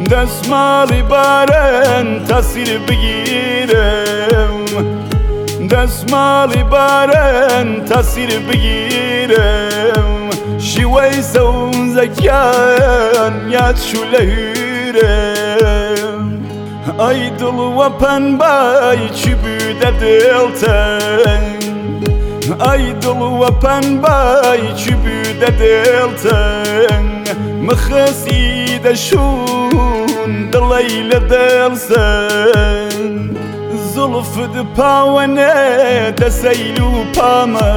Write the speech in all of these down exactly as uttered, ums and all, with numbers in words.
دەسماڵی باران تاسیر بگیرم دەسماڵی باران تاسیر بگیرم شیوەی سەوزەکیان یاد چوو لە هورم ئەی دڵ وە پەنبای چی بوو دەدڵتەن ئەی دڵ وە پەنبای چی بوو دەدڵتەن مخەسی دەشون دڵی لە دڵسەن زڵفت پاوەنە دەسەیل و پامە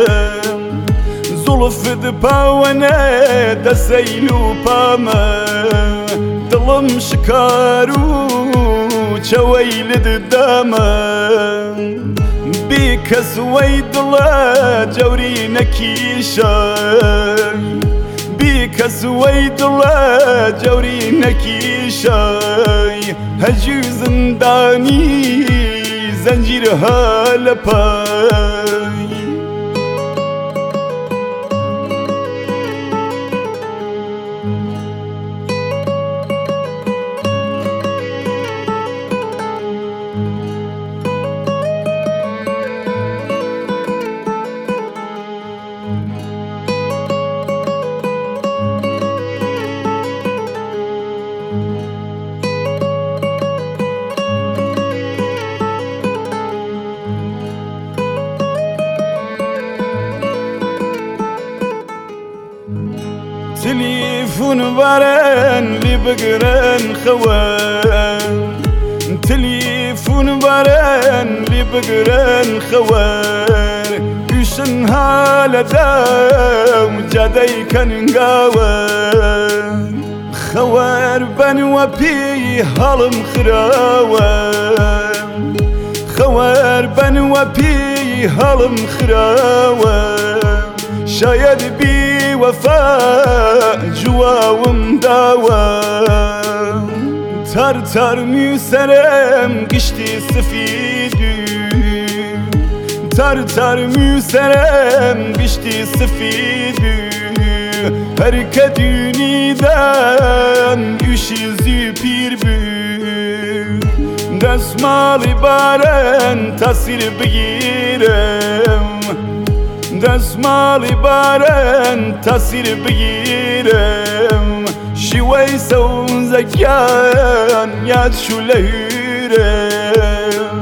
زڵفت پاوەنە دەسەیل و پامە دڵم شکار و چەوەی لە دامە بی کەس وەی دڵە جەوری نەکیشای بی کەس وەی دڵە جەوری نەکیشای هەجوو زندانی زەنجیر هەلە پای تليفون باران لي بقران خوان تليفون باران لي بقران خوان يشن هالدام جادي كان قاوان خوار بن وبي هالم خراوان خوار بن وبي هالم خراوان شايد بي وفاء جواوم داوام تر تر میسرم گشتی سفیدی تر تر میسرم گشتی سفیدی هر که دونیدم یوشی زی پیر بی دەسماڵی باران تاسیر بگیرم دەسماڵی باران تاسیر بگیرم شیوەی سەوزەکیان یاد چوو لە هورم